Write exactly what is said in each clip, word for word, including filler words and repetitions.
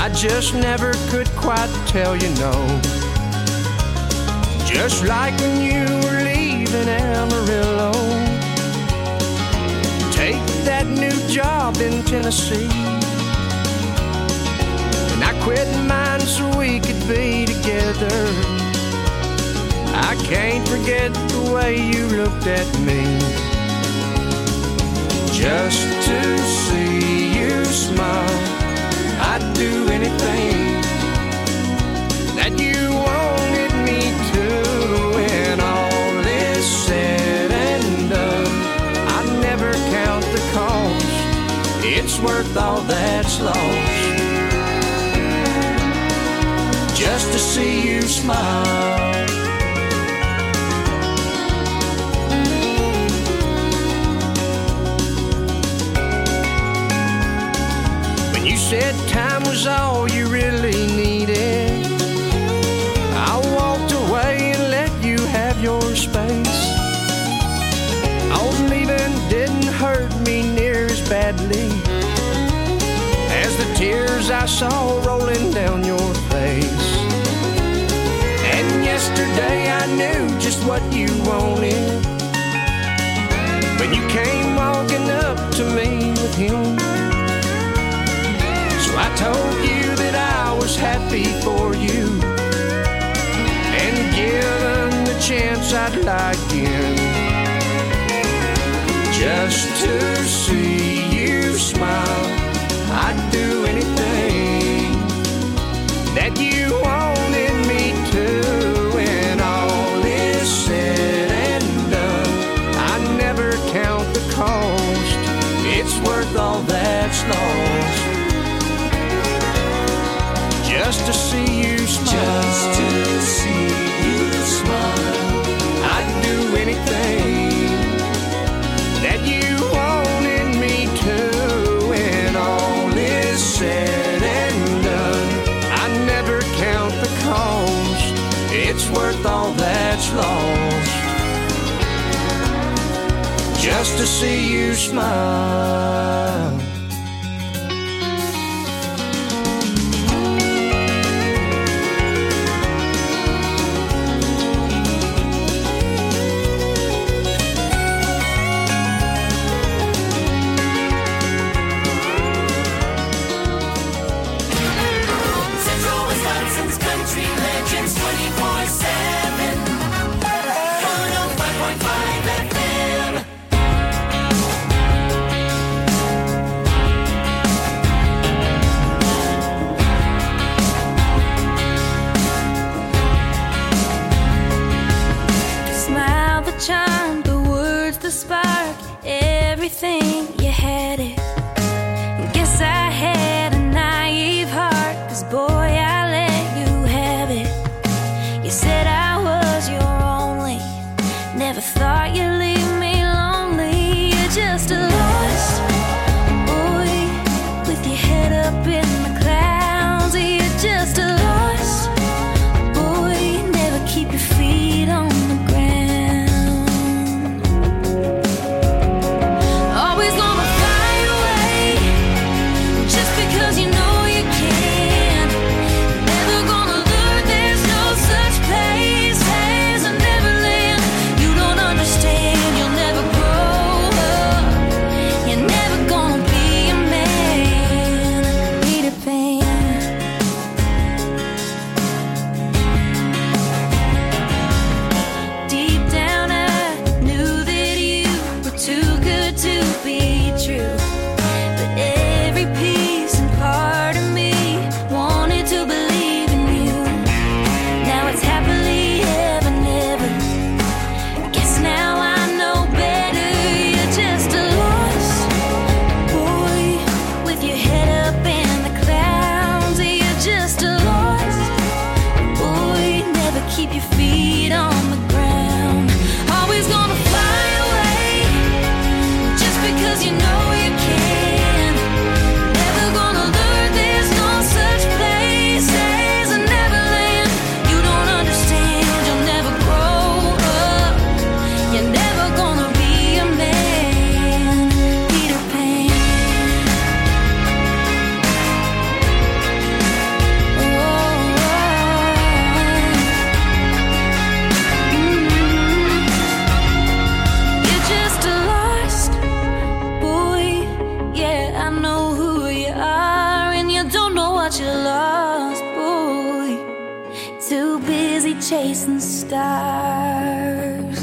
I just never could quite tell you no. Just like when you were leaving Amarillo, take that new job in Tennessee, and I quit mine so we could be together. I can't forget the way you looked at me. Just to see you smile, I'd do anything that you wanted me to. When all is said and done, I never count the cost. It's worth all that's lost just to see you smile. You said time was all you really needed, I walked away and let you have your space. Old leaving didn't hurt me near as badly as the tears I saw rolling down your face. And yesterday I knew just what you wanted when you came walking up to me with him. So I told you that I was happy for you, and given the chance I'd like in, just to see you smile, I'd do anything that you wanted me to. When all is said and done, I never count the cost. It's worth all that's lost just to see you smile. Just to see you smile, I'd do anything that you wanted me to. When all is said and done, I never count the cost. It's worth all that's lost just to see you smile. what you lost, boy. Too busy chasing stars.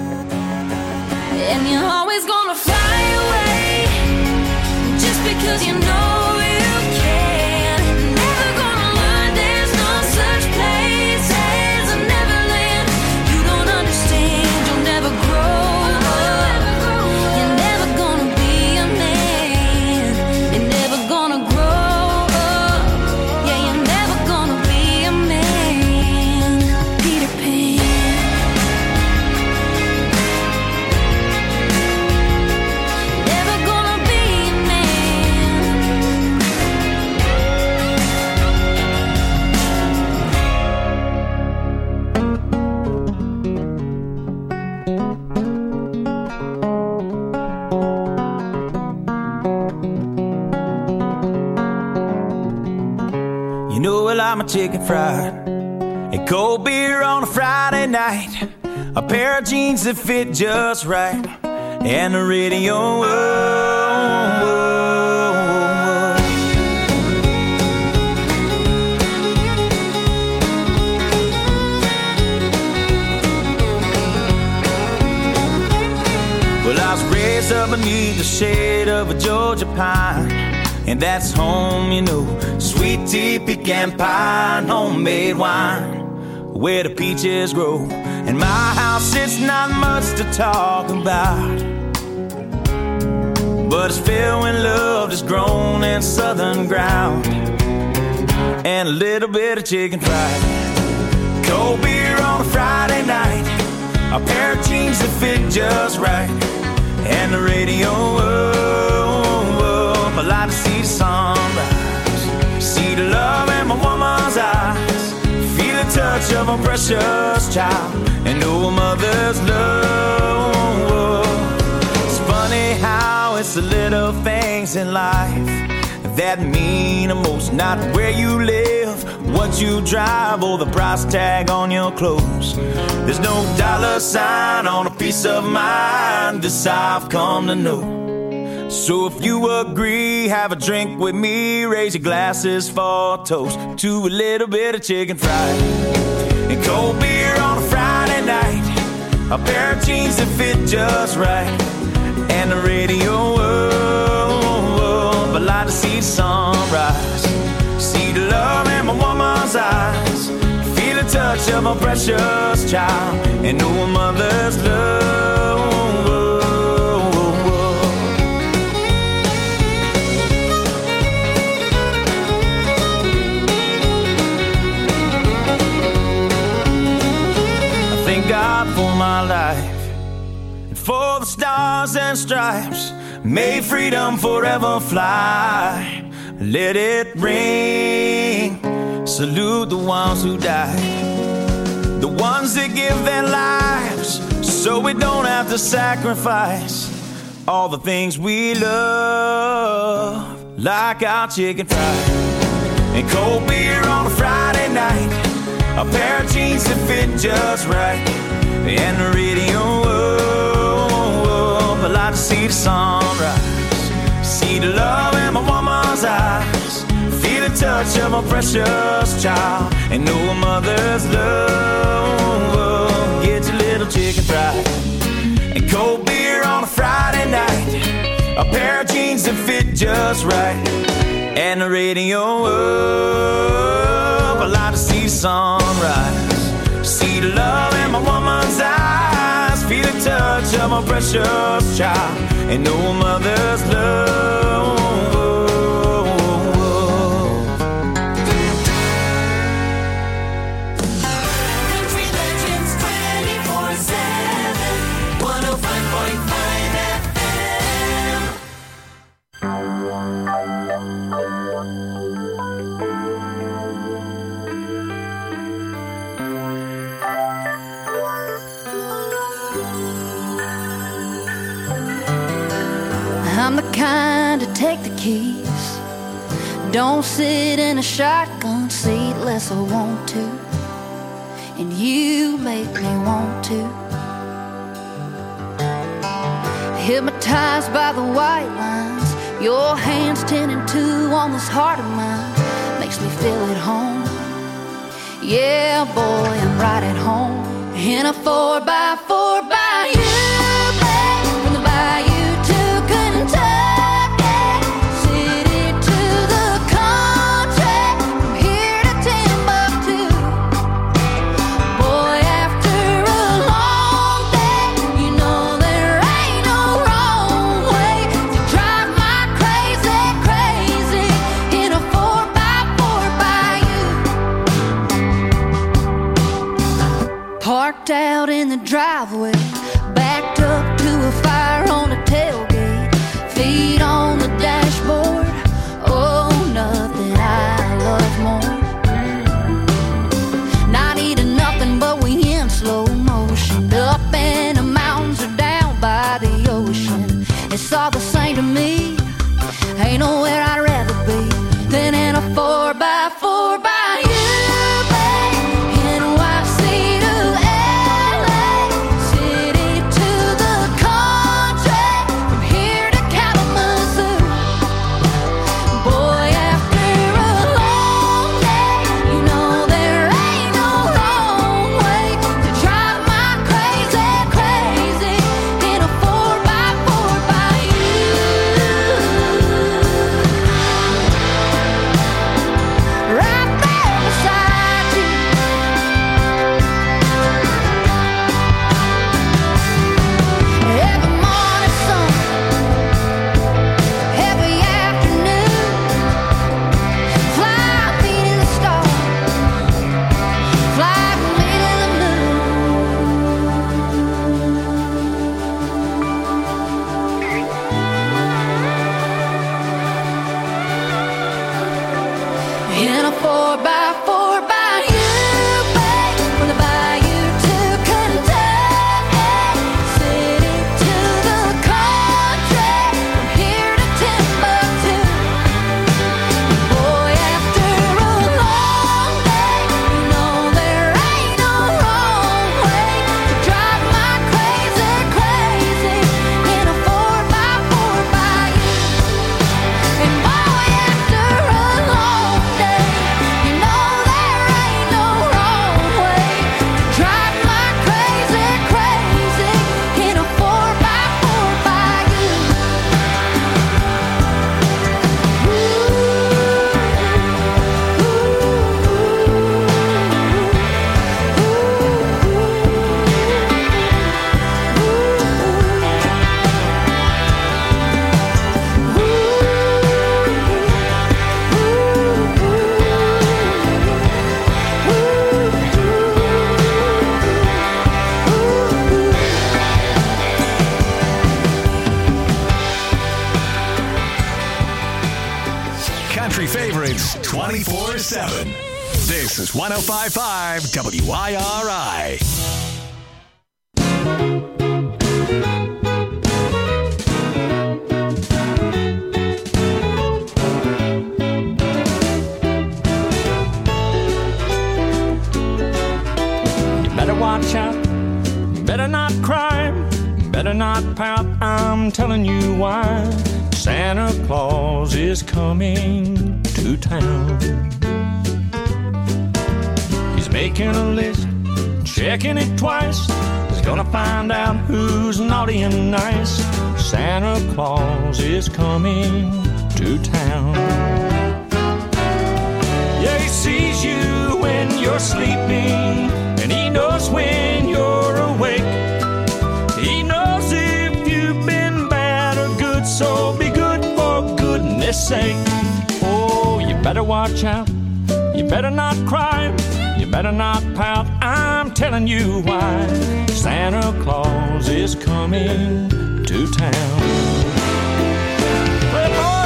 And you're always gonna fly away just because you know you can. Never gonna learn there's no such place as a Neverland. You don't understand, you'll never grow up. You're never gonna be a man. You're never gonna grow up. Yeah, you're never gonna be a man. Peter Pan. Never gonna be a man. You know I like my chicken fried and cold beer on a Friday night, a pair of jeans that fit just right, and the radio. Oh, oh, oh. Well, I was raised up beneath the shade of a Georgia pine, and that's home, you know. Sweet tea, pecan pie, and homemade wine, where the peaches grow. And my house, it's not much to talk about, but it's filled with love that's grown in southern ground, and a little bit of chicken fried, cold beer on a Friday night, a pair of jeans that fit just right, and the radio. Oh, oh, I like to see the sunrise, see the love in my woman's eyes, feel the touch of a precious child, and know a mother's love. It's funny how it's the little things in life that mean the most. Not where you live, what you drive, or the price tag on your clothes. There's no dollar sign on a peace of mind, this I've come to know. So if you agree, have a drink with me, raise your glasses for a toast to a little bit of chicken fried and cold beer on a Friday night, a pair of jeans that fit just right, and the radio. Oh, oh, I like to see the sunrise, see the love in my woman's eyes, feel the touch of a precious child, and know a mother's love. God for my life, and for the stars and stripes, may freedom forever fly. Let it ring, salute the ones who died, the ones that give their lives so we don't have to sacrifice all the things we love, like our chicken fried and cold beer on a Friday night, a pair of jeans that fit just right, and the radio. Oh, oh, I like to see the sunrise, see the love in my woman's eyes, feel the touch of a precious child, and know a mother's love. Oh, get your little chicken fried and cold beer on a Friday night, a pair of jeans that fit just right, and the radio. Oh, I like to see the sunrise, see the love in my woman's eyes, feel the touch of my precious child, and know a mother's love. Country Legends twenty-four seven, one oh five point five F M. I'm the kind to take the keys, don't sit in a shotgun seat unless I want to, and you make me want to. Hypnotized by the white lines, your hands ten and two on this heart of mine, makes makes me feel at home. Yeah, boy, I'm right at home in a four by four by you, babe. From the bayou to Kentucky, city to the country, from here to Timbuktu. Boy, after a long day, you know there ain't no wrong way to drive my crazy, crazy in a four by four by you. Parked out in the driveway, backed up to a fire on the tailgate, feet on the dashboard. Oh, nothing I love more. Not eating nothing, but we in slow motion, up in the mountains or down by the ocean. It's all the same to me. Ain't nowhere I'd rather be than in a four by four by you, babe. N Y C to L A, city to the country, from here to Kalamazoo. Boy, after a long day, you know there ain't no wrong way to drive my crazy, crazy in a four by four by you. Right there beside you. Every morning sun, every afternoon, fly me to the stars, fly me to the moon. In a four by four by you, babe. From the bayou to Kentucky, city to the country, from here to Timbuktu. Boy, after a long day, you know there ain't no wrong way to drive my crazy, crazy in a four by four by you. And boy, after a long day, you know there ain't no wrong way to drive my crazy, crazy in a four by four by you. Country favorites twenty-four seven. This is one oh five point five W I R I. You better watch out, better not cry, better not pout, I'm telling you why. Santa Claus is coming to town. He's making a list, checking it twice. He's gonna find out who's naughty and nice. Santa Claus is coming to town. Yeah, he sees you when you're sleeping, and he knows when you're awake. He knows if you've been bad or good, so be good for goodness sake. Oh, you better watch out, you better not cry, you better not pout, I'm telling you why. Santa Claus is coming to town. Well, boy,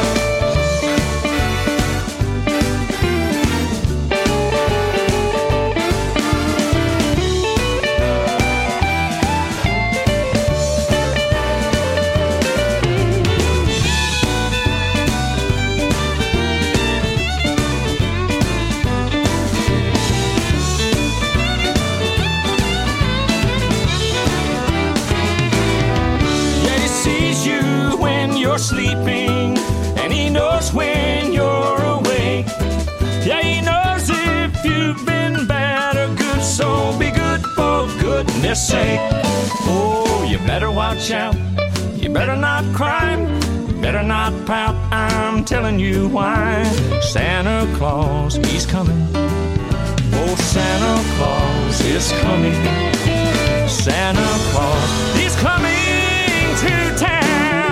Yeah, he knows if you've been bad or good, so be good for goodness sake. Oh, you better watch out. You better not cry. You better not pout. I'm telling you why. Santa Claus, he's coming. Oh, Santa Claus is coming. Santa Claus, he's coming to town.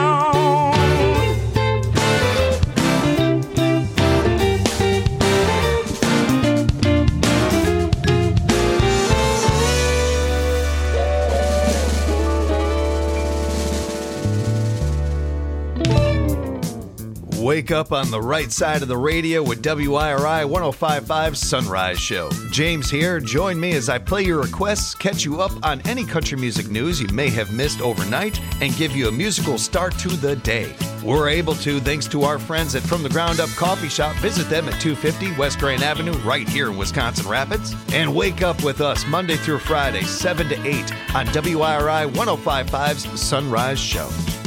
Wake up on the right side of the radio with W I R I one oh five point five Sunrise Show. James here. Join me as I play your requests, catch you up on any country music news you may have missed overnight, and give you a musical start to the day. We're able to thanks to our friends at From the Ground Up Coffee Shop. Visit them at two fifty West Grand Avenue right here in Wisconsin Rapids. And wake up with us Monday through Friday, seven to eight on W I R I one oh five point five's Sunrise Show.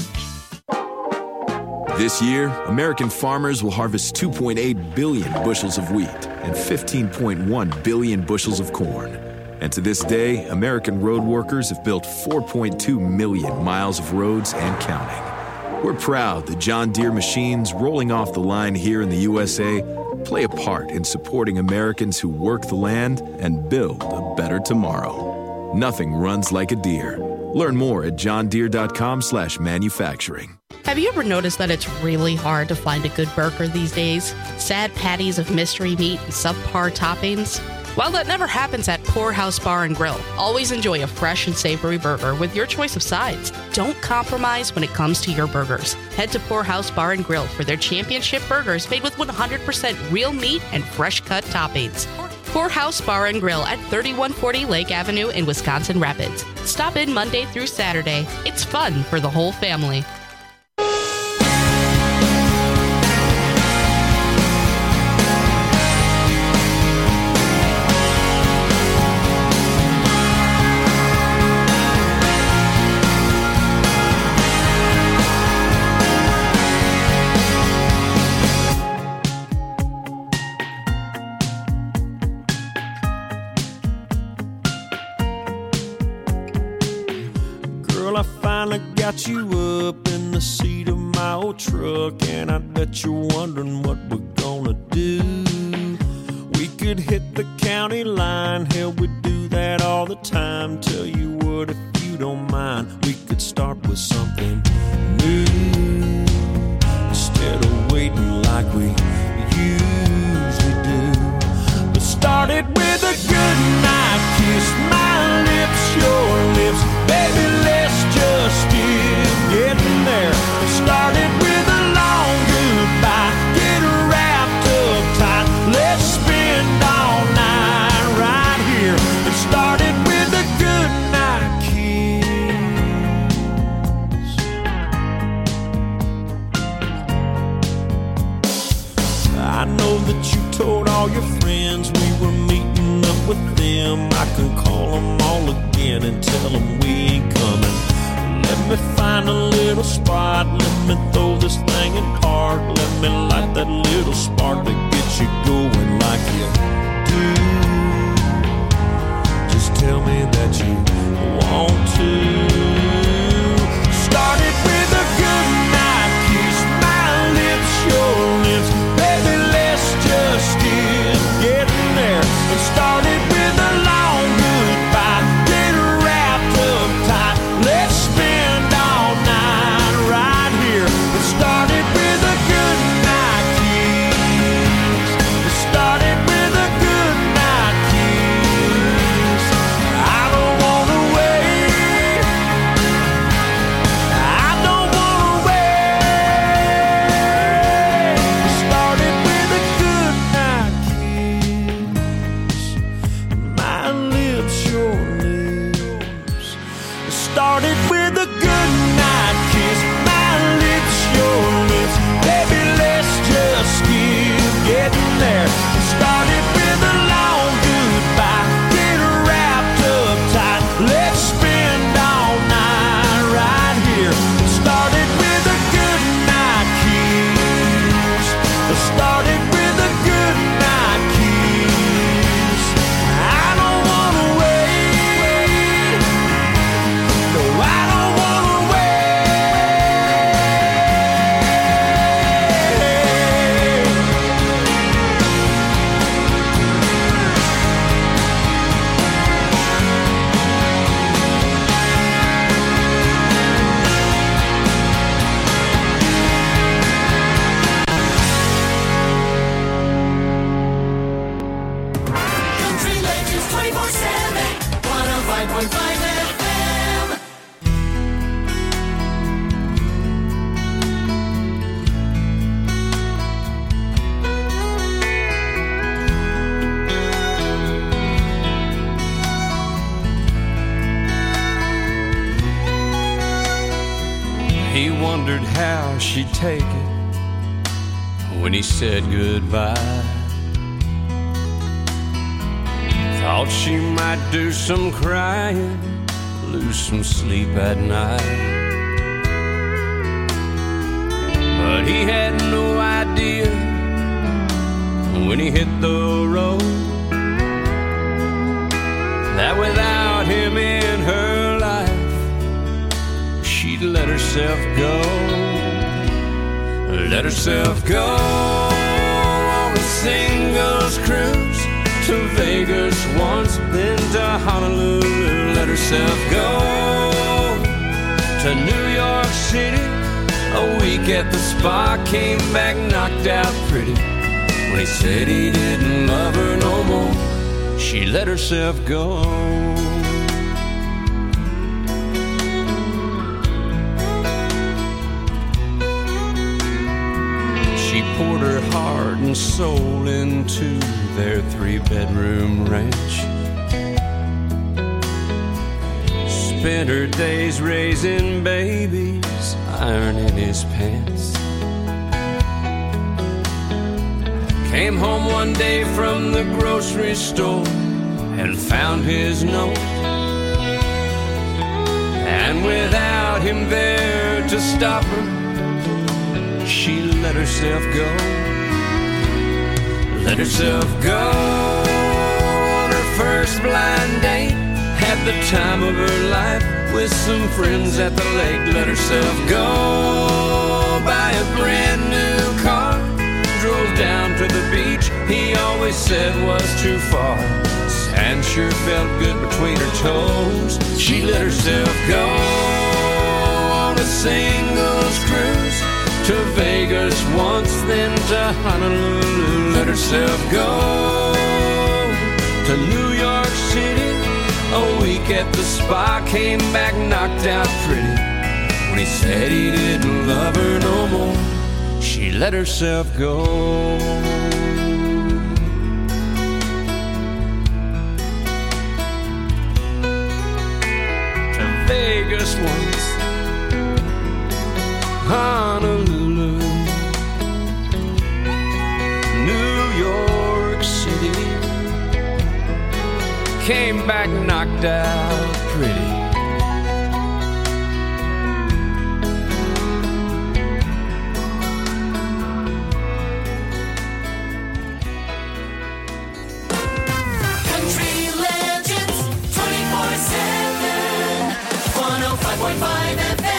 This year, American farmers will harvest two point eight billion bushels of wheat and fifteen point one billion bushels of corn. And to this day, American road workers have built four point two million miles of roads and counting. We're proud that John Deere machines rolling off the line here in the U S A play a part in supporting Americans who work the land and build a better tomorrow. Nothing runs like a Deere. Learn more at johndeere.com slash manufacturing. Have you ever noticed that it's really hard to find a good burger these days? Sad patties of mystery meat and subpar toppings? Well, that never happens at Poorhouse Bar and Grill. Always enjoy a fresh and savory burger with your choice of sides. Don't compromise when it comes to your burgers. Head to Poorhouse Bar and Grill for their championship burgers made with one hundred percent real meat and fresh-cut toppings. Poorhouse Bar and Grill at thirty-one forty Lake Avenue in Wisconsin Rapids. Stop in Monday through Saturday. It's fun for the whole family. Got you up in the seat of my old truck, and I bet you're wondering what we're gonna do. We could hit the county line, hell, we do that all the time. Tell you what, if you don't mind, we could start with something new instead of waiting like we usually do. But start it with a good night kiss, my lips, your lips, baby, let's just get getting there. Started with a long goodbye, get wrapped up tight, let's spend all night right here. It started with a good night kiss. I know that you told all your friends we were meeting up with them. I can call them all again and tell them we ain't coming. Let me find a little spot, let me throw this thing in park, let me light that little spark that gets you going like you do. Just tell me that you want to. Started with a good night kiss, my lips, your lips, baby, let's just get getting there. It started with a long goodbye, get wrapped up tight, let's spend all night right here. It started with a good night kiss. It started with a point five F M. He wondered how she'd take it when he said goodbye. Thought she might do some crying, lose some sleep at night. But he had no idea when he hit the road that without him in her life, she'd let herself go, let herself go on a singles cruise to Vegas once, then to Honolulu. Let herself go to New York City, a week at the spa, came back knocked out pretty. When he said he didn't love her no more, she let herself go. She poured her heart and soul into their three-bedroom ranch. Spent her days raising babies, ironing his pants. Came home one day from the grocery store and found his note. And without him there to stop her, she let herself go, let herself go on her first blind date. Had the time of her life with some friends at the lake. Let herself go buy a brand new car, drove down to the beach he always said was too far. Sand sure felt good between her toes. She let herself go on a singles cruise to Vegas once, then to Honolulu. Let herself go to New York City, a week at the spa, came back knocked out pretty. When he said he didn't love her no more, she let herself go. To Vegas once, Honolulu, New York City, came back knocked out pretty. Country Legends twenty-four seven, one oh five point five F M.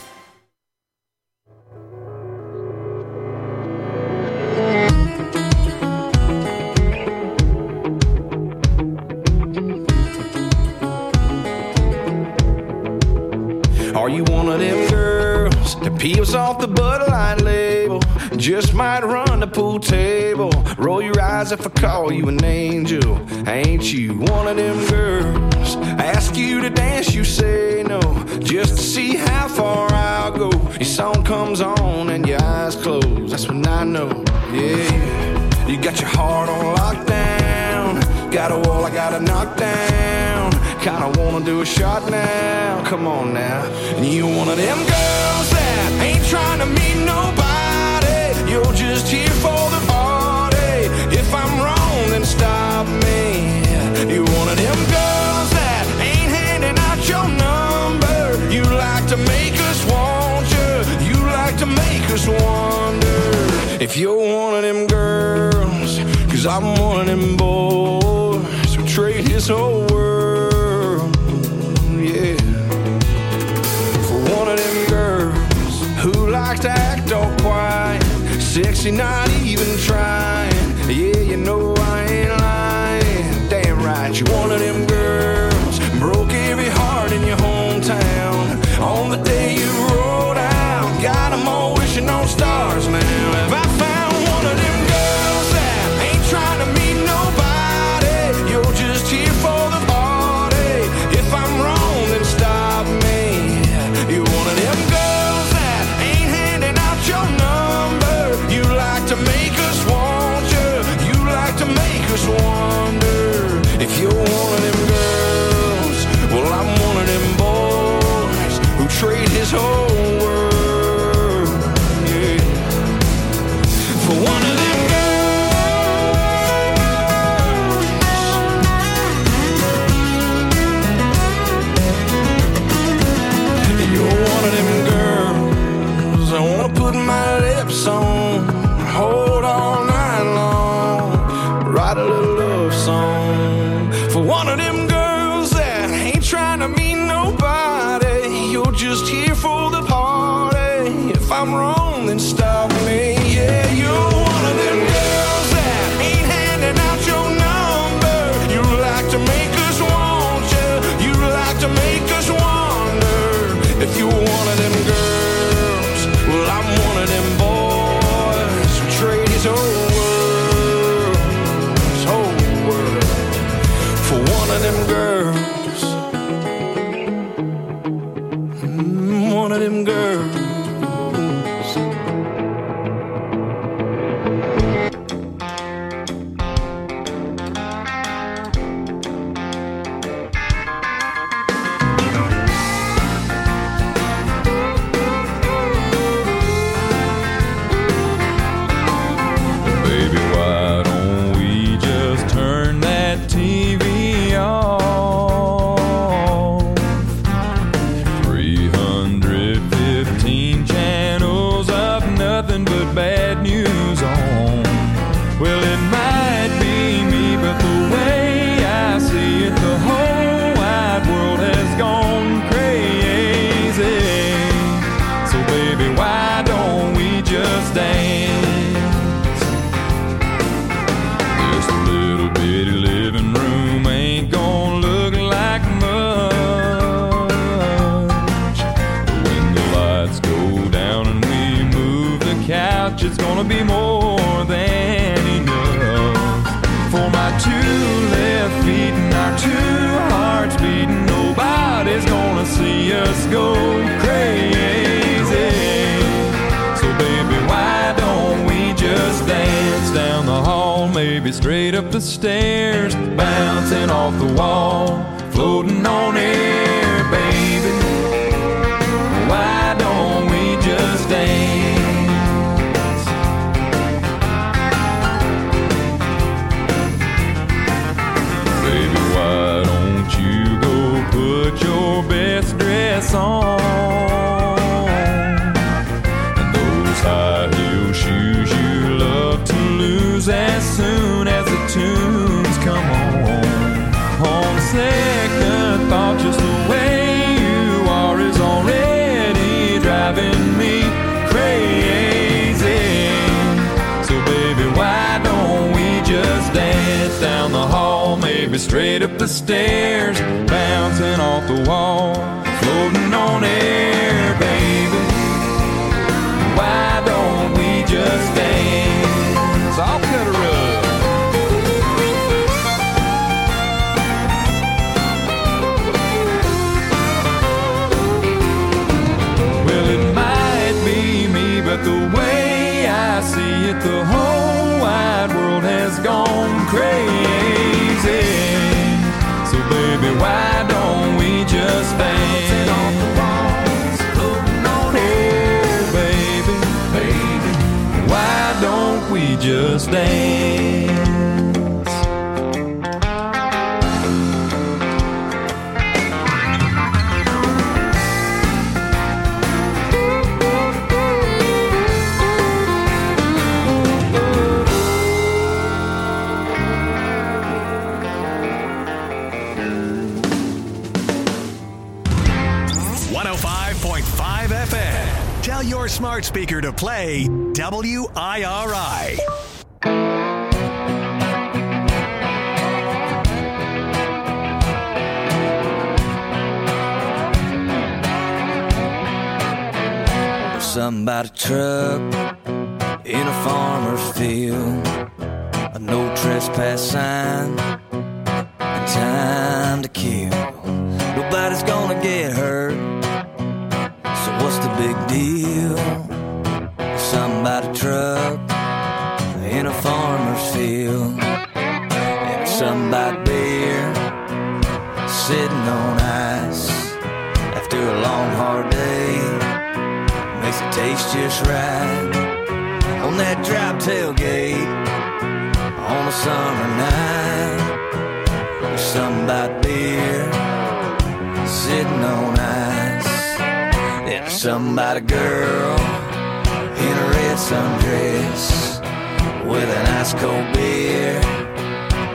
Are you one of them girls that peels off the Bud Light label? Just might run the pool table. Roll your eyes if I call you an angel. Ain't you one of them girls? Ask you to dance, you say no, just to see how far I'll go. Your song comes on and your eyes close, that's when I know, yeah. You got your heart on lockdown, got a wall I gotta knock down. Kinda wanna do a shot now, come on now. And you one of them girls that ain't trying to meet nobody, you're just here for the party. If I'm wrong, then stop me. You're one of them girls that ain't handing out your number. You like to make us want you, you like to make us wonder if you're one of them girls. Cause I'm one of them boys who trade his whole world, yeah, for one of them girls who likes to act all quiet, sexy, not even trying. Yeah, you know I ain't lying. Damn right, you're one of them girls broke every heart in your hometown on the day you rolled out. Got them all wishing on stars now. Have I found one of them girls that ain't trying to meet nobody? You're just here for the party. If I'm a love song for one of them girls that ain't trying to meet nobody. You're just here for the party. If I'm wrong, then stop me. Yeah, you're one of them girls that ain't handing out your number. You like to make us want you. You like to make us wonder. If you're one of them girls, well, I'm one of them boys who trade his whole world, his whole world, for one of them girls. Mm, one of them girls. It's gonna be more than enough for my two left feet and our two hearts beating. Nobody's gonna see us go crazy. So baby, why don't we just dance down the hall, maybe straight up the stairs, bouncing off the wall, floating on air, baby. Why don't we just dance? Put your best dress on and those high heel shoes you love to lose as soon as the tunes come on. On second thought, just the way you are is already driving me crazy. So baby, why don't we just dance down the hall, maybe straight up the stairs, bouncing off the wall, floating on air, baby. Why don't we just dance? I'll cut a rug. Well, it might be me, but the way I see it, the whole wide world has gone crazy. So baby, why don't we just dance off the walls, floating on air, baby, baby. Why don't we just dance? one oh five point five F M. Tell your smart speaker to play W I R I. There's something about a truck in a farmer's field, a no trespass sign, and time to kill. Nobody's gonna get hurt, so what's the big deal? Something about a truck in a farmer's field, and something about beer sitting on ice after a long hard day, makes it taste just right on that drop tailgate on a summer night. There's something about beer sitting on ice, and there's something about a girl in a red sundress with an ice cold beer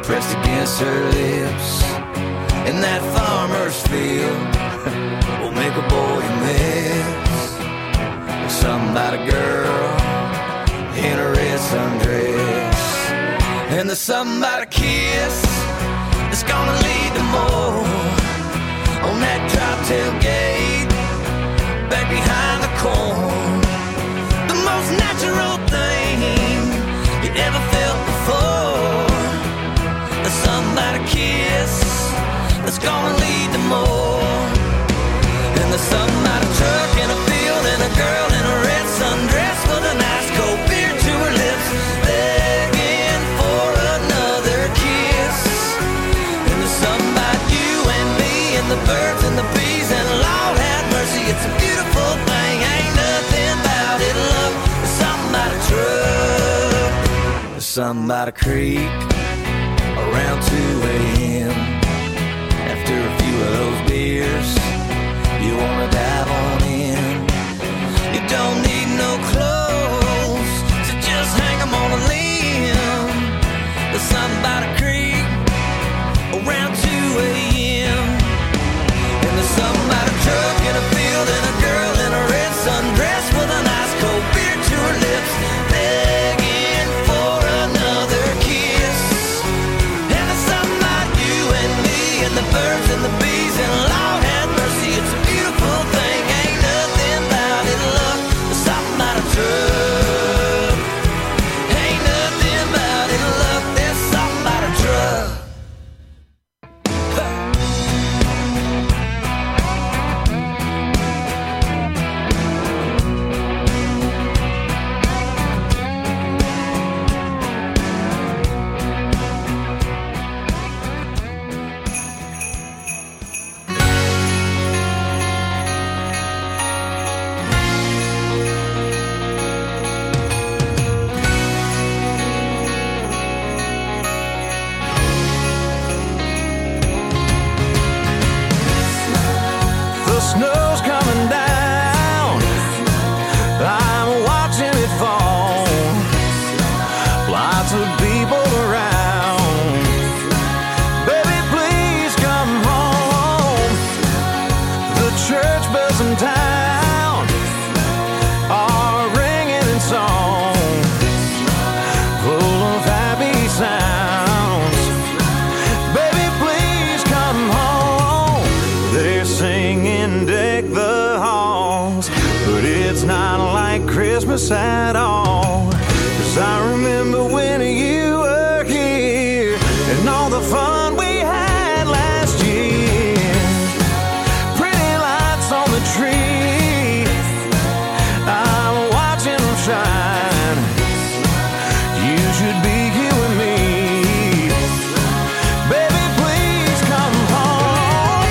pressed against her lips. In that farmer's field will make a boy miss. Something about a girl in a red sundress. And there's something about a kiss that's gonna lead to more. On that drop tailgate, back behind the corn. The most natural thing you ever felt before. There's something about a kiss that's gonna lead to more. And there's something about a truck in a field and a girl in a red sundress with a nice cold beer to her lips, begging for another kiss. And there's something about you and me and the birds and the bees, and Lord have mercy, it's a beautiful thing. Ain't nothing about it, love. There's something about a truck. There's something about a creek around two a.m. After a few of those beers, you wanna dive on in. You don't need no clothes, so just hang 'em on a limb. There's something about a creek around two a.m. And there's something about a truck in a field and a girl in a red sundress with a nice cold beer to her lips, begging for another kiss. And there's something about you and me and the birds and the bees, and Lord have mercy, it's a beautiful thing. Ain't nothing about it, love. There's something about a truck. Ain't nothing about it, love. There's something about a truck. The snow's coming down, I'm watching it fall. Lots of people around. Baby, please come home. The church bells in town are ringing in song, full of happy sounds. Baby, please come home. They're singing Deck the Halls, but it's not like Christmas at all. 'Cause I remember when you were here and all the fun we had last year. Pretty lights on the tree, I'm watching them shine. You should be here with me. Baby, please come home.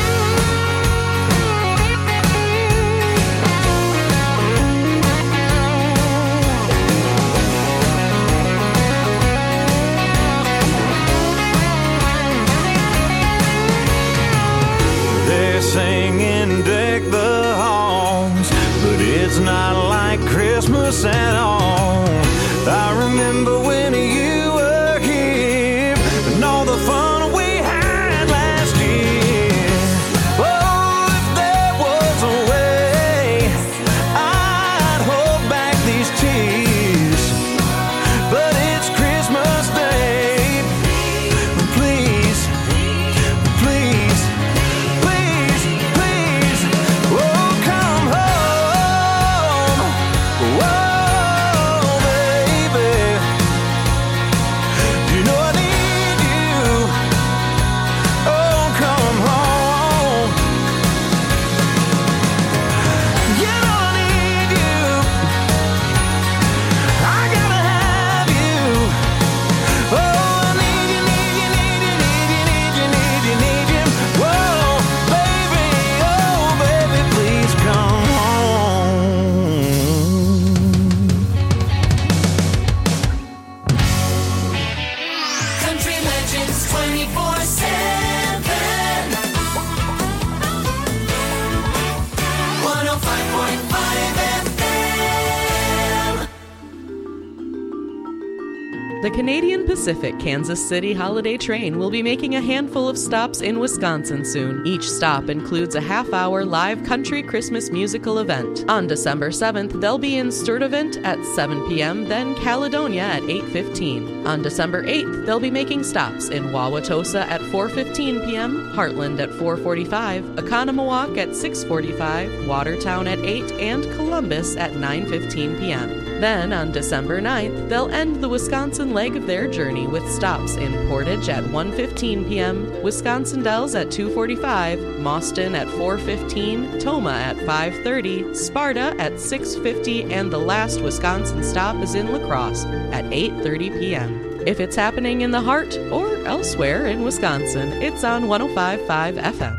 The Canadian Pacific Kansas City Holiday Train will be making a handful of stops in Wisconsin soon. Each stop includes a half-hour live country Christmas musical event. On December seventh, they'll be in Sturtevant at seven p.m., then Caledonia at eight fifteen. On December eighth, they'll be making stops in Wauwatosa at four fifteen p.m., Heartland at four forty-five, Oconomowoc at six forty-five, Watertown at eight, and Columbus at nine fifteen p.m. Then, on December ninth, they'll end the Wisconsin leg of their journey with stops in Portage at one fifteen p.m., Wisconsin Dells at two forty-five, Mauston at four fifteen, Toma at five thirty, Sparta at six fifty, and the last Wisconsin stop is in La Crosse at eight thirty p.m. If it's happening in the heart or elsewhere in Wisconsin, it's on one oh five point five F M.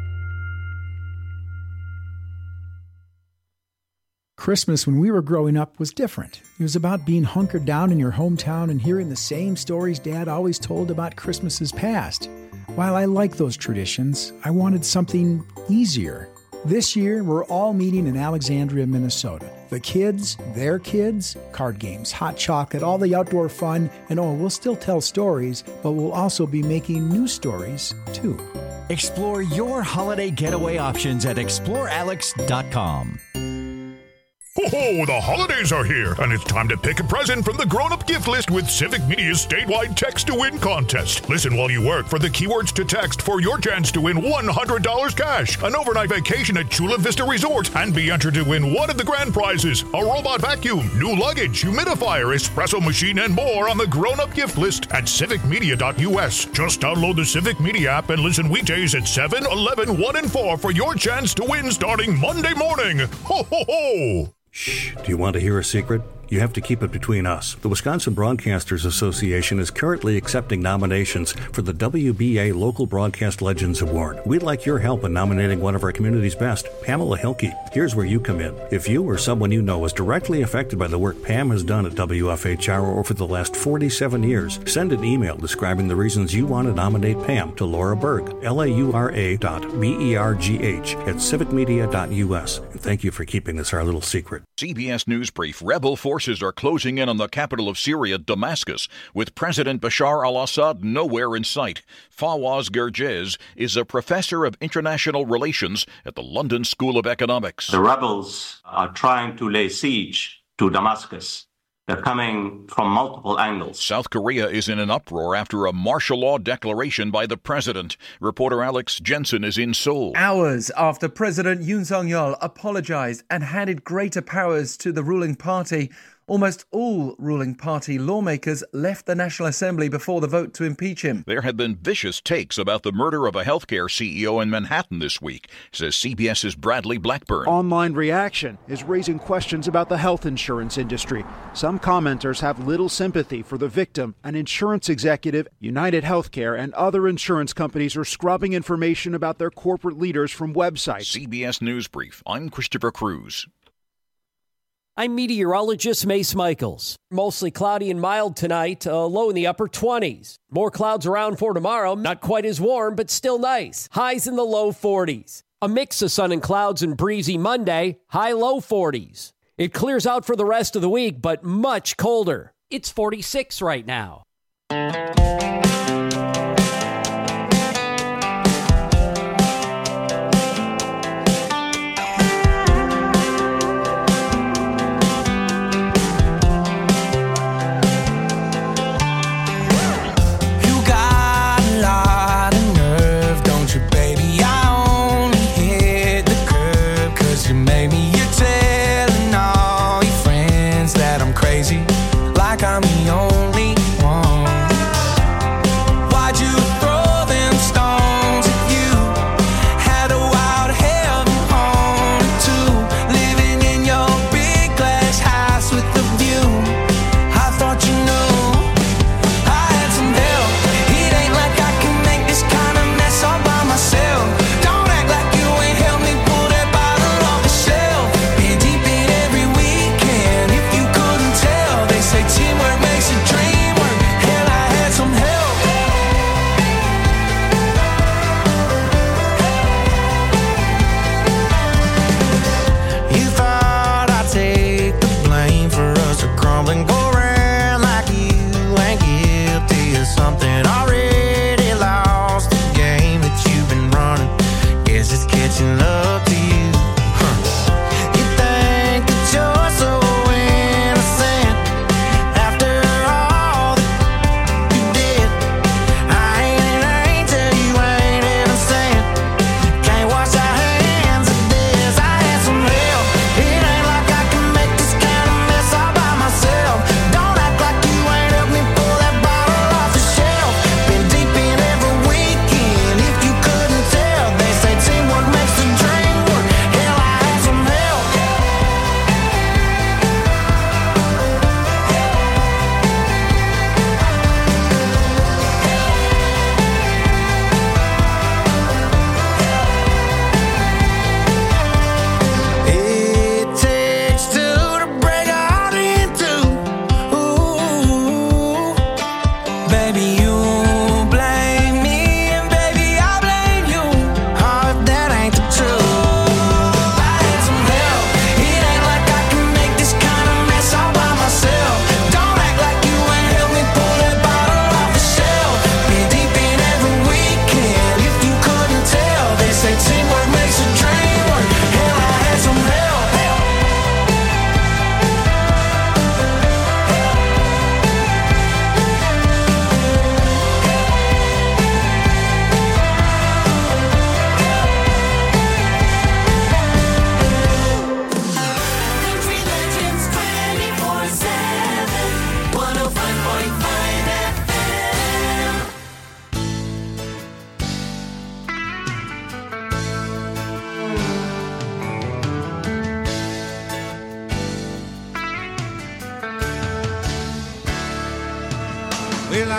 Christmas when we were growing up was different. It was about being hunkered down in your hometown and hearing the same stories Dad always told about Christmases past. While I like those traditions, I wanted something easier. This year, we're all meeting in Alexandria, Minnesota. The kids, their kids, card games, hot chocolate, all the outdoor fun, and oh, we'll still tell stories, but we'll also be making new stories, too. Explore your holiday getaway options at explore alex dot com. Ho ho, the holidays are here, and it's time to pick a present from the grown-up gift list with Civic Media's statewide Text to Win contest. Listen while you work for the keywords to text for your chance to win one hundred dollars cash, an overnight vacation at Chula Vista Resort, and be entered to win one of the grand prizes, a robot vacuum, new luggage, humidifier, espresso machine, and more on the grown-up gift list at civic media dot u s. Just download the Civic Media app and listen weekdays at seven, eleven, one, and four for your chance to win starting Monday morning. Ho ho ho! Shh. Do you want to hear a secret? You have to keep it between us. The Wisconsin Broadcasters Association is currently accepting nominations for the W B A Local Broadcast Legends Award. We'd like your help in nominating one of our community's best, Pamela Hilke. Here's where you come in. If you or someone you know is directly affected by the work Pam has done at W F H R over the last forty-seven years, send an email describing the reasons you want to nominate Pam to Laura Berg, L A U R A dot B E R G H at civic media dot u s. And thank you for keeping this our little secret. C B S News Brief. Rebel forces are closing in on the capital of Syria, Damascus, with President Bashar al-Assad nowhere in sight. Fawaz Gerges is a professor of international relations at the London School of Economics. The rebels are trying to lay siege to Damascus. They're coming from multiple angles. South Korea is in an uproar after a martial law declaration by the president. Reporter Alex Jensen is in Seoul. Hours after President Yoon Suk-yeol apologized and handed greater powers to the ruling party, almost all ruling party lawmakers left the National Assembly before the vote to impeach him. There have been vicious takes about the murder of a healthcare C E O in Manhattan this week, says CBS's Bradley Blackburn. Online reaction is raising questions about the health insurance industry. Some commenters have little sympathy for the victim. An insurance executive, United Healthcare, and other insurance companies are scrubbing information about their corporate leaders from websites. C B S News Brief. I'm Christopher Cruz. I'm meteorologist Mace Michaels. Mostly cloudy and mild tonight, uh, low in the upper twenties. More clouds around for tomorrow, not quite as warm, but still nice. Highs in the low forties. A mix of sun and clouds and breezy Monday, high low forties. It clears out for the rest of the week, but much colder. It's forty-six right now. I'm the only one.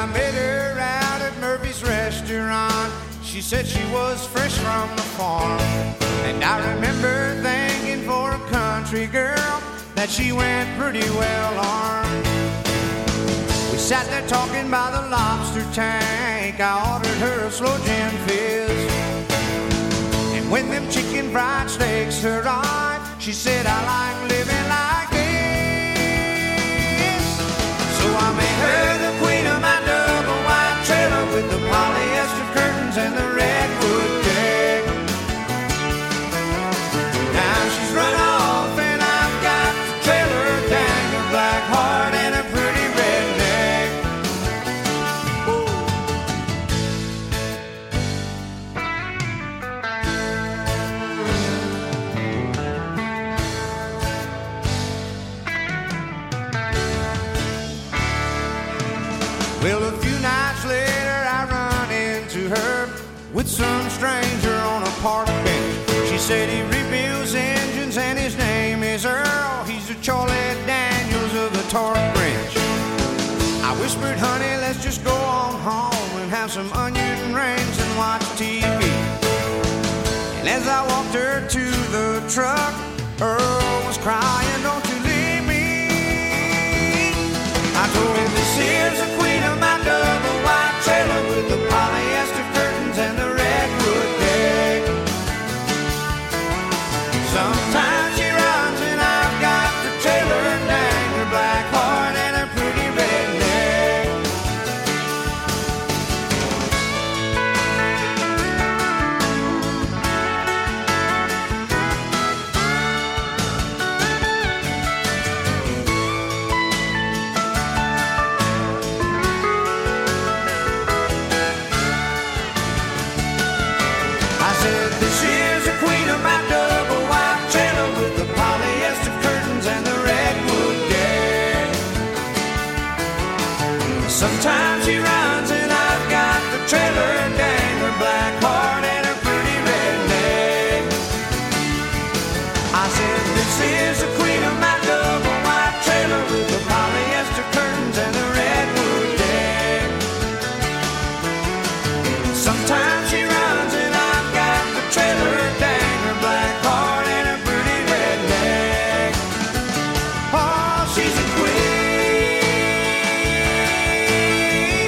I met her out at Murphy's restaurant. She said she was fresh from the farm. And I remember thinking for a country girl that she went pretty well armed. We sat there talking by the lobster tank. I ordered her a slow gin fizz. And when them chicken fried steaks arrived, she said, I like living like this. So I made her the queen of my double wide trailer with the polyester curtains and the redwood deck. Now she's run off and I've got the trailer, dang her black heart and a pretty redneck. Well, a few nights later I run into her with some stranger on a park bench. She said he rebuilds engines and his name is Earl. He's the Charlie Daniels of the torque wrench. I whispered, honey, let's just go on home and have some onion rings and watch T V. And as I walked her to the truck, Earl was crying, don't you leave me. I told him, this here's the queen of my double wide trailer with the polyester curtains and the redwood deck. Sometimes she runs and I've got the trailer, dang her black heart and a pretty redneck. I said, this is the queen of my double wide trailer with the polyester curtains and the redwood deck. Sometimes she runs and I've got the trailer, dang her black heart and her pretty redneck. I said, this is the queen of my double wide trailer with the polyester curtains and the redwood deck. Sometimes she runs and I've got the trailer, dang her black heart and a pretty redneck. Oh, she's a queen.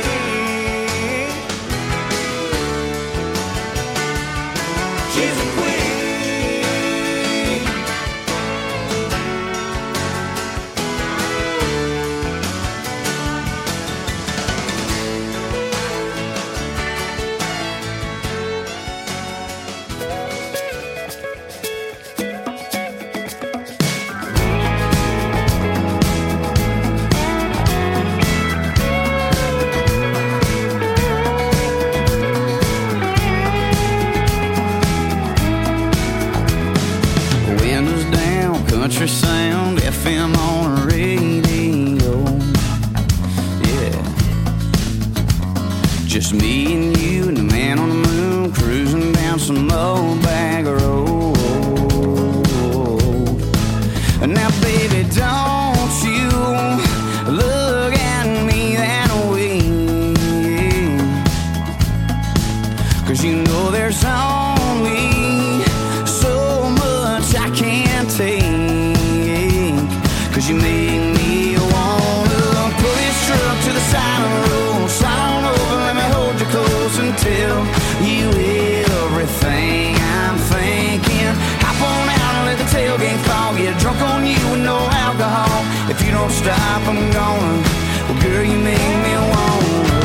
She's a queen. Windows down, country sound, F M on the radio. Yeah. Just me and you and the man on the moon cruising down some old bag road. Now, baby, don't you look at me that way. 'Cause you know there's only so much I can't take. 'Cause you make me wanna pull this truck to the side of the road. Slide on over, let me hold you close and tell you everything I'm thinking. Hop on out and let the tailgate fall. Get drunk on you with no alcohol. If you don't stop, I'm gonna. Well, girl, you make me wanna.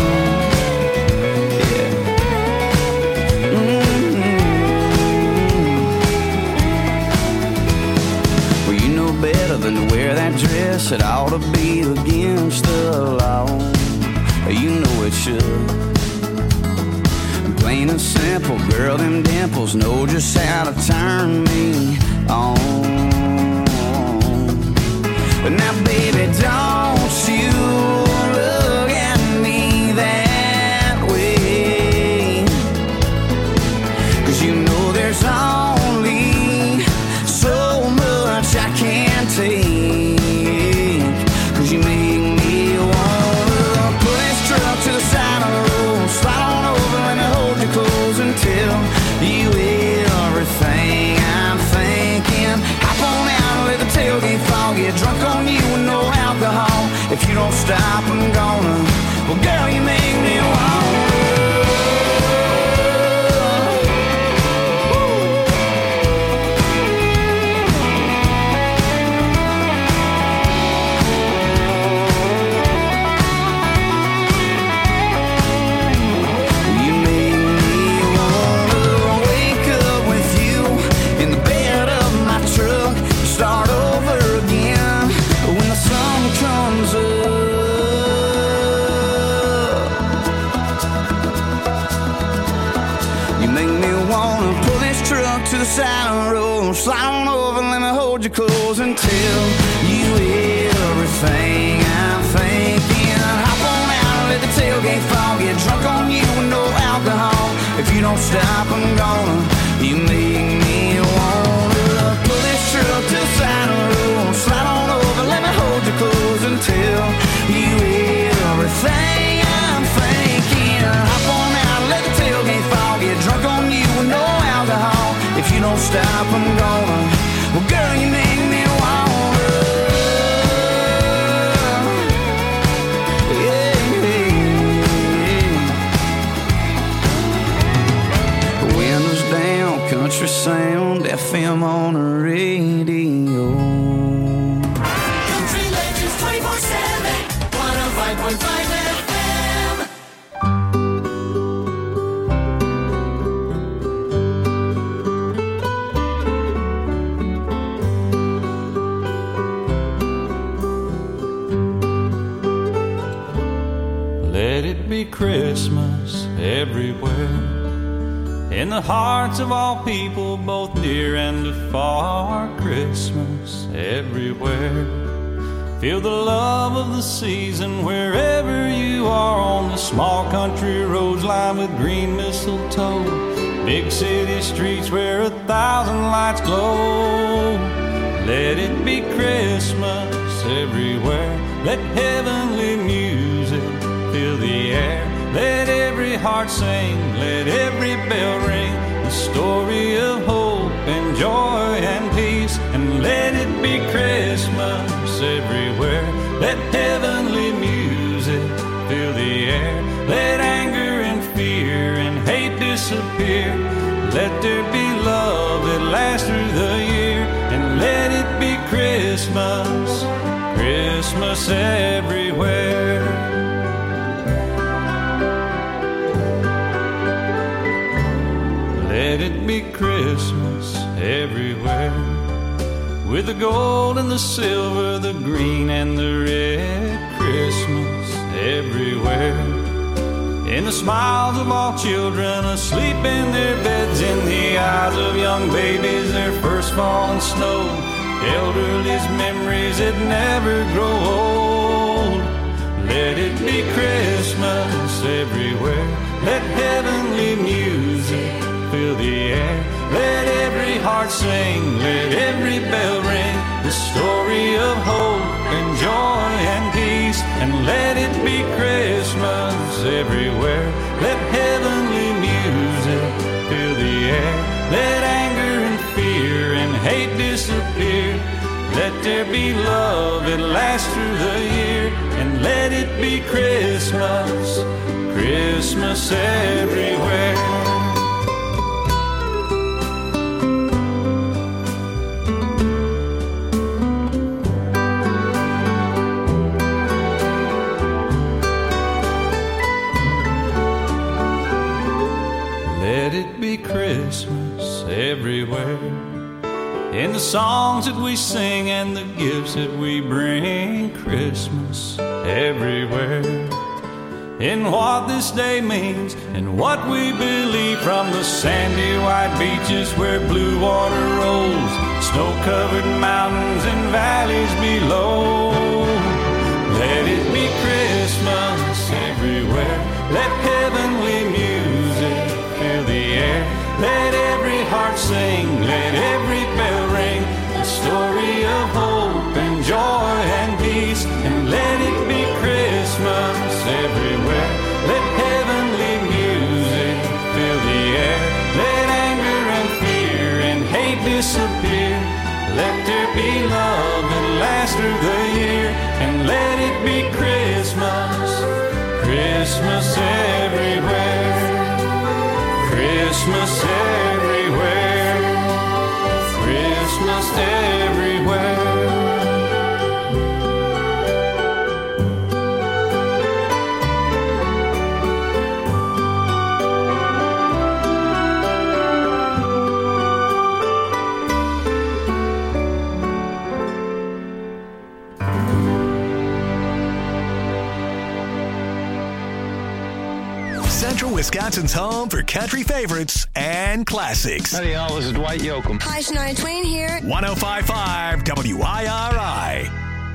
Better than to wear that dress, it ought to be against the law. You know it should. Plain and simple, girl, them dimples know just how to turn me on. But now, baby, don't you look at me that way. 'Cause you know there's only so much I can't take. 'Cause you make me wanna pull this truck truck to the side of the road. Slide on over, let me hold you close and tell you everything I'm thinking. Hop on out and let the tailgate fall. Get drunk on you with no alcohol. If you don't stop, I'm gonna. You make me wanna pull this truck to the side of the road. Slide on over, let me hold you close and tell you everything I'm thinking. Hop on out, let the tailgate fall. Get drunk on you with no alcohol. If you don't stop, I'm gonna. Well, girl, you make me wanna. Yeah, yeah. Windows down, country sound, F M on the radio. Country Legends twenty-four seven, one oh five point five F M. Let it be Christmas everywhere, in the hearts of all people, both near and afar. Christmas everywhere. Feel the love of the season wherever you are, on the small country roads lined with green mistletoe, big city streets where a thousand lights glow. Let it be Christmas everywhere. Let heavenly music fill the air. Let every heart sing, let every bell ring, the story of hope and joy and peace. And let it be Christmas everywhere. Let heavenly music fill the air. Let anger and fear and hate disappear. Let there be love that lasts through the year. And let it be Christmas, Christmas everywhere. Let it be Christmas everywhere. With the gold and the silver, the green and the red. Christmas everywhere. In the smiles of all children asleep in their beds, in the eyes of young babies, their first falling snow. Elderly's memories that never grow old. Let it be Christmas everywhere. Let heavenly music fill the air. Let every heart sing, let every bell ring, the story of hope and joy and peace. And let it be Christmas everywhere. Let heavenly music fill the air. Let anger and fear and hate disappear. Let there be love that lasts through the year. And let it be Christmas, Christmas everywhere. Let it be Christmas everywhere. In the songs that we sing and the gifts that we bring. Christmas everywhere. In what this day means and what we believe, from the sandy white beaches where blue water rolls, snow-covered mountains and valleys below. Let it be Christmas everywhere. Let heavenly music fill the air. Let every heart sing, let every bell ring, the story of hope and joy and peace. And let it be Christmas everywhere. Let heavenly music fill the air. Let anger and fear and hate disappear. Let there be love that lasts through the year. And let it be Christmas, Christmas everywhere. Christmas everywhere. Christmas everywhere. Wisconsin's home for country favorites and classics. Howdy, y'all. This is Dwight Yoakam. Hi, Shania Twain here. one oh five point five W I R I.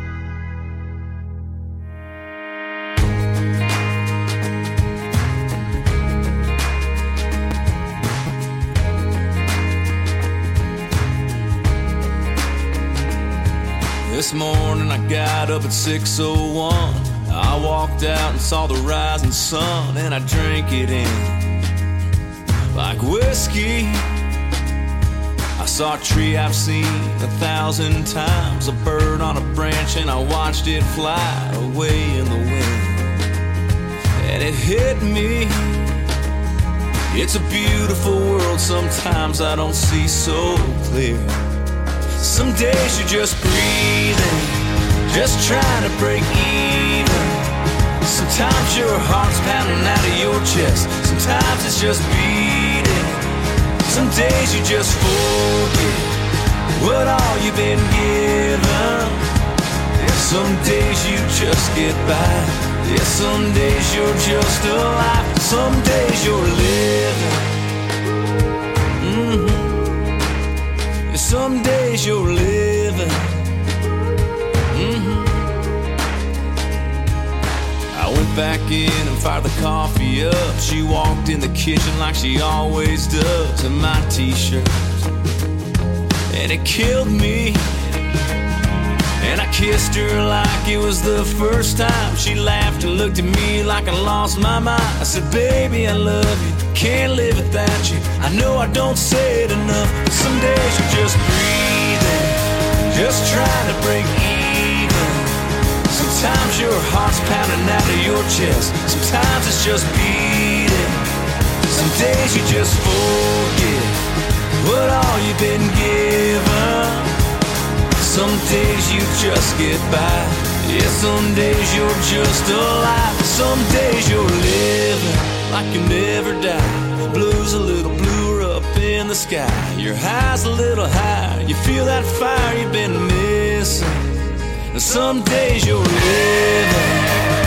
This morning I got up at six oh one. I walked out and saw the rising sun, and I drank it in like whiskey. I saw a tree I've seen a thousand times, a bird on a branch, and I watched it fly away in the wind. And it hit me, it's a beautiful world, sometimes I don't see so clear. Some days you're just breathing, just trying to break even. Sometimes your heart's pounding out of your chest, sometimes it's just beating. Some days you just forget what all you've been given. Some days you just get by. Yeah, some days you're just alive. Some days you're living. Mm-hmm. Yeah, some days you're living. Mm-hmm. I went back in and fired the coffee up. She walked in the kitchen like she always does, in my t-shirt, and it killed me. And I kissed her like it was the first time. She laughed and looked at me like I lost my mind. I said, baby, I love you, can't live without you. I know I don't say it enough, but some days you're just breathing, just trying to break even. Sometimes your heart's pounding out of your chest, sometimes it's just beating. Some days you just forget what all you've been given. Some days you just get by. Yeah, some days you're just alive. Some days you're living like you never die. Blue's a little bluer up in the sky. Your high's a little higher. You feel that fire you've been missing. And some days you're living.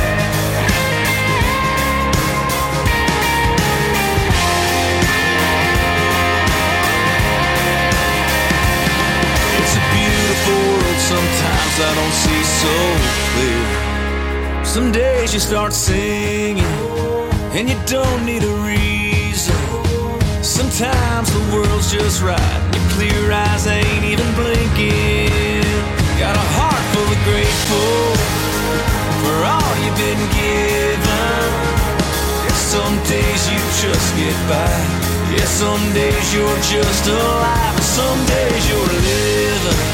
Sometimes I don't see so clear. Some days you start singing and you don't need a reason. Sometimes the world's just right and your clear eyes ain't even blinking. Got a heart full of grateful for all you've been given. Some days you just get by. Yeah, some days you're just alive, and some days you're living.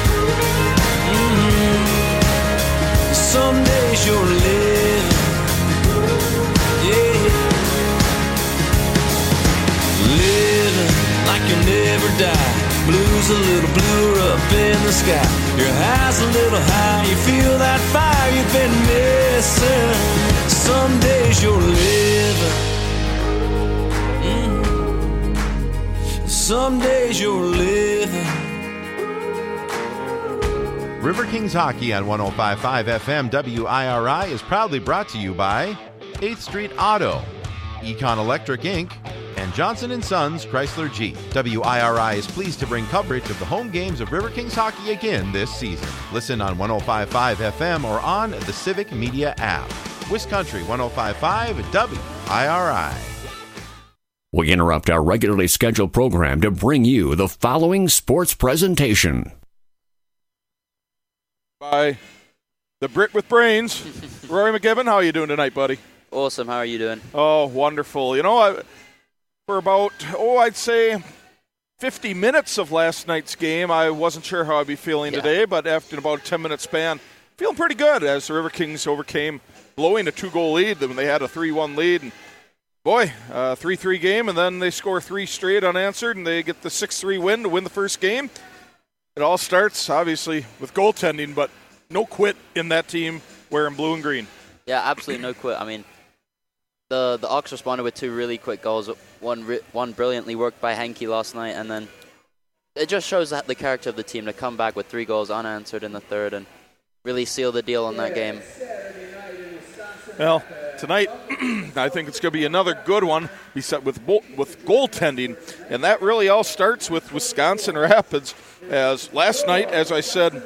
Some days you're living, yeah, living like you'll never die. Blue's a little bluer up in the sky. Your high's a little high. You feel that fire you've been missing. Some days you're living. Mm-hmm. Some days you're living. River Kings Hockey on one oh five point five F M W I R I is proudly brought to you by eighth Street Auto, Econ Electric Incorporated, and Johnson and Sons Chrysler Jeep. W I R I is pleased to bring coverage of the home games of River Kings Hockey again this season. Listen on one oh five point five F M or on the Civic Media app. Wiscountry one oh five point five W I R I. We interrupt our regularly scheduled program to bring you the following sports presentation. By the Brit with brains, Rory McGibbon. How are you doing tonight, buddy? Awesome. How are you doing? Oh, wonderful. You know, I, for about, oh, I'd say fifty minutes of last night's game, I wasn't sure how I'd be feeling yeah. today, but after about a ten-minute span, feeling pretty good as the River Kings overcame blowing a two-goal lead when they had a three one lead. And boy, a three three game, and then they score three straight unanswered, and they get the six three win to win the first game. It all starts, obviously, with goaltending, but no quit in that team wearing blue and green. Yeah, absolutely no quit. I mean, the the Ox responded with two really quick goals. One one brilliantly worked by Henke last night, and then it just shows that the character of the team to come back with three goals unanswered in the third and really seal the deal on that game. Well, tonight, I think it's going to be another good one beset with bo- with goaltending, and that really all starts with Wisconsin Rapids. As last night, as I said,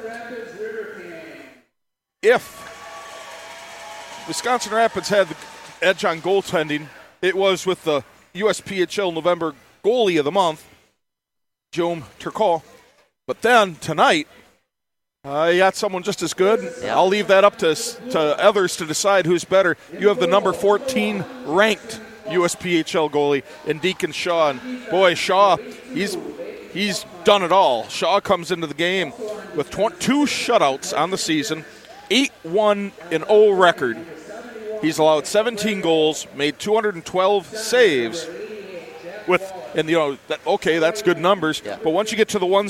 if Wisconsin Rapids had the edge on goaltending, it was with the U S P H L November goalie of the month, Joe Turcot. But then tonight, Uh, you got someone just as good. Yeah. I'll leave that up to to others to decide who's better. You have the number fourteen ranked U S P H L goalie in Deacon Shaw. And boy, Shaw, he's he's done it all. Shaw comes into the game with tw- two shutouts on the season, eight one and oh record. He's allowed seventeen goals, made two hundred twelve saves. With and you know that, okay, that's good numbers. Yeah. But once you get to the ones